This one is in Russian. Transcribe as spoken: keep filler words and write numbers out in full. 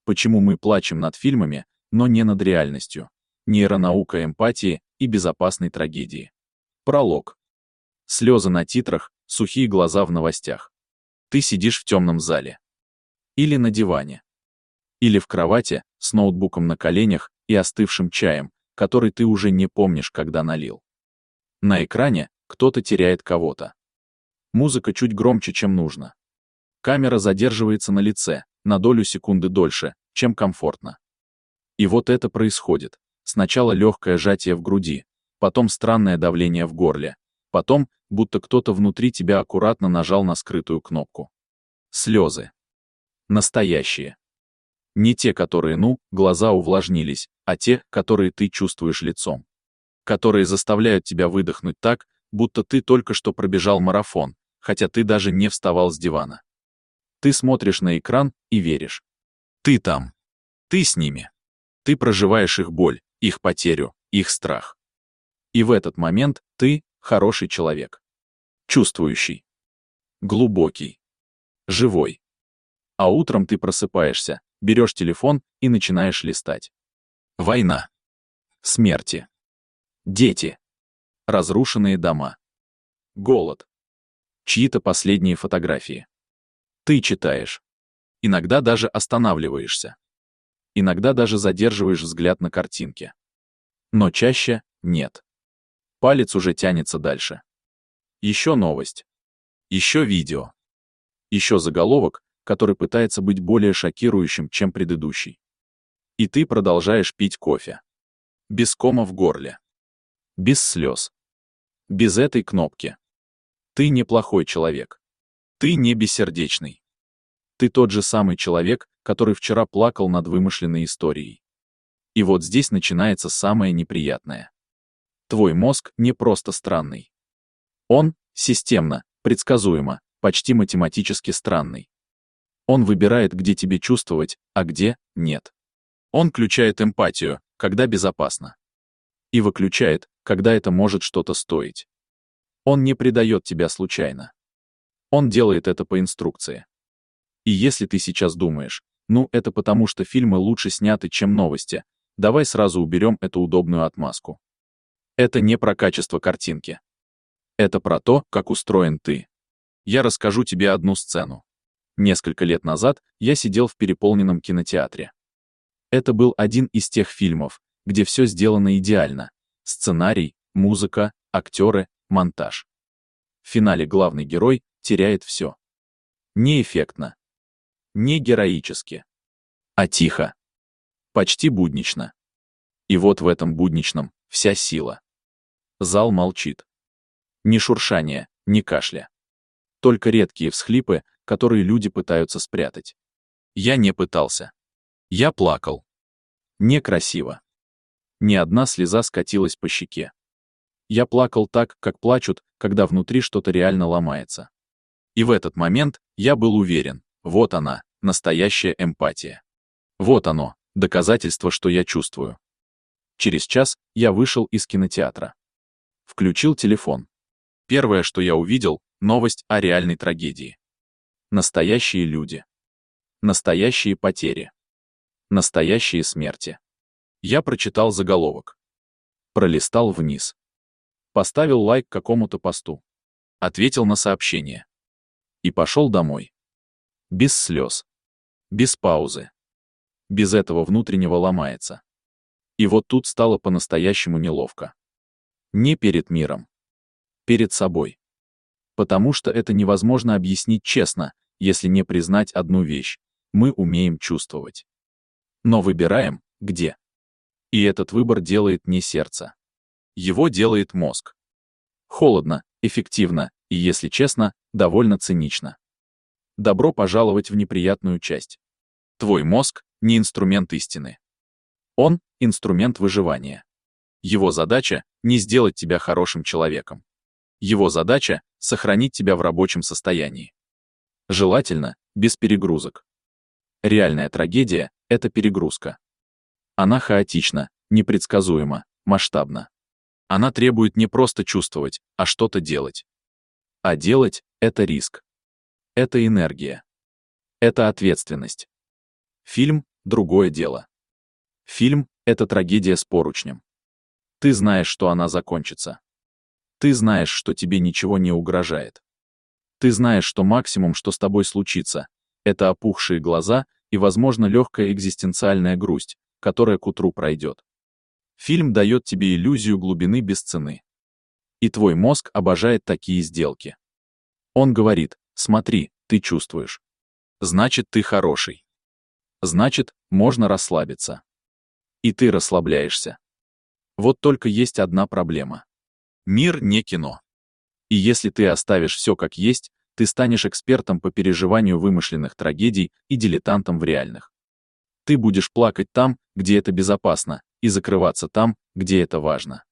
Почему мы плачем над фильмами, но не над реальностью? Нейронаука эмпатии и безопасной трагедии. Пролог. Слезы на титрах, сухие глаза в новостях. Ты сидишь в темном зале. Или на диване. Или в кровати, с ноутбуком на коленях и остывшим чаем, который ты уже не помнишь, когда налил. На экране кто-то теряет кого-то. Музыка чуть громче, чем нужно. Камера задерживается на лице, на долю секунды дольше, чем комфортно. И вот это происходит. Сначала легкое сжатие в груди, потом странное давление в горле, потом, будто кто-то внутри тебя аккуратно нажал на скрытую кнопку. Слезы. Настоящие. Не те, которые, ну, глаза увлажнились, а те, которые ты чувствуешь лицом. Которые заставляют тебя выдохнуть так, будто ты только что пробежал марафон, хотя ты даже не вставал с дивана. Ты смотришь на экран и веришь. Ты там. Ты с ними. Ты проживаешь их боль, их потерю, их страх. И в этот момент ты хороший человек. Чувствующий. Глубокий. Живой. А утром ты просыпаешься, берешь телефон и начинаешь листать. Война. Смерти. Дети. Разрушенные дома. Голод. Чьи-то последние фотографии. Ты читаешь. Иногда даже останавливаешься. Иногда даже задерживаешь взгляд на картинке. Но чаще нет. Палец уже тянется дальше. Еще новость. Еще видео. Еще заголовок, который пытается быть более шокирующим, чем предыдущий. И ты продолжаешь пить кофе. Без кома в горле. Без слез. Без этой кнопки. Ты неплохой человек. Ты не бессердечный. Ты тот же самый человек, который вчера плакал над вымышленной историей. И вот здесь начинается самое неприятное. Твой мозг не просто странный. Он системно, предсказуемо, почти математически странный. Он выбирает, где тебе чувствовать, а где нет. Он включает эмпатию, когда безопасно. И выключает, когда это может что-то стоить. Он не предает тебя случайно. Он делает это по инструкции. И если ты сейчас думаешь, ну это потому что фильмы лучше сняты, чем новости, давай сразу уберем эту удобную отмазку. Это не про качество картинки. Это про то, как устроен ты. Я расскажу тебе одну сцену. Несколько лет назад я сидел в переполненном кинотеатре. Это был один из тех фильмов, где все сделано идеально. Сценарий, музыка, актеры, монтаж. В финале главный герой теряет все. Неэффектно. Не героически. А тихо. Почти буднично. И вот в этом будничном вся сила. Зал молчит. Ни шуршания, ни кашля. Только редкие всхлипы, которые люди пытаются спрятать. Я не пытался. Я плакал. Некрасиво. Ни одна слеза скатилась по щеке. Я плакал так, как плачут, когда внутри что-то реально ломается. И в этот момент я был уверен, вот она, настоящая эмпатия. Вот оно, доказательство, что я чувствую. Через час я вышел из кинотеатра. Включил телефон. Первое, что я увидел, новость о реальной трагедии. Настоящие люди. Настоящие потери. Настоящие смерти. Я прочитал заголовок. Пролистал вниз. Поставил лайк какому-то посту. Ответил на сообщение. И пошел домой. Без слез. Без паузы. Без этого внутреннего ломается. И вот тут стало по-настоящему неловко. Не перед миром. Перед собой. Потому что это невозможно объяснить честно, если не признать одну вещь. Мы умеем чувствовать. Но выбираем, где. И этот выбор делает не сердце. Его делает мозг. Холодно, эффективно и, если честно, довольно цинично. Добро пожаловать в неприятную часть. Твой мозг — не инструмент истины. Он — инструмент выживания. Его задача — не сделать тебя хорошим человеком. Его задача — сохранить тебя в рабочем состоянии. Желательно, без перегрузок. Реальная трагедия — это перегрузка. Она хаотична, непредсказуема, масштабна. Она требует не просто чувствовать, а что-то делать. А делать — это риск. Это энергия. Это ответственность. Фильм другое дело. Фильм — это трагедия с поручнем. Ты знаешь, что она закончится. Ты знаешь, что тебе ничего не угрожает. Ты знаешь, что максимум, что с тобой случится, это опухшие глаза и, возможно, легкая экзистенциальная грусть, которая к утру пройдет. Фильм дает тебе иллюзию глубины без цены. И твой мозг обожает такие сделки. Он говорит: смотри, ты чувствуешь. Значит, ты хороший. Значит, можно расслабиться. И ты расслабляешься. Вот только есть одна проблема. Мир не кино. И если ты оставишь все как есть, ты станешь экспертом по переживанию вымышленных трагедий и дилетантом в реальных. Ты будешь плакать там, где это безопасно, и закрываться там, где это важно.